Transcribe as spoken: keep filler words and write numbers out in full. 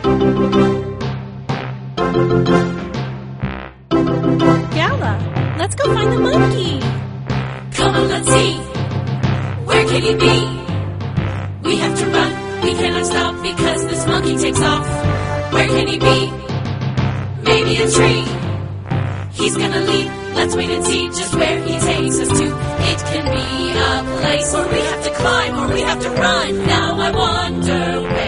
Gala, let's go find the monkey. Come on, let's see. Where can he be? We have to run. We cannot stop because this monkey takes off. Where can he be? Maybe a tree. He's gonna leap. Let's wait and see just where he takes us to. It can be a place where we have to climb or we have to run. Now I wonder where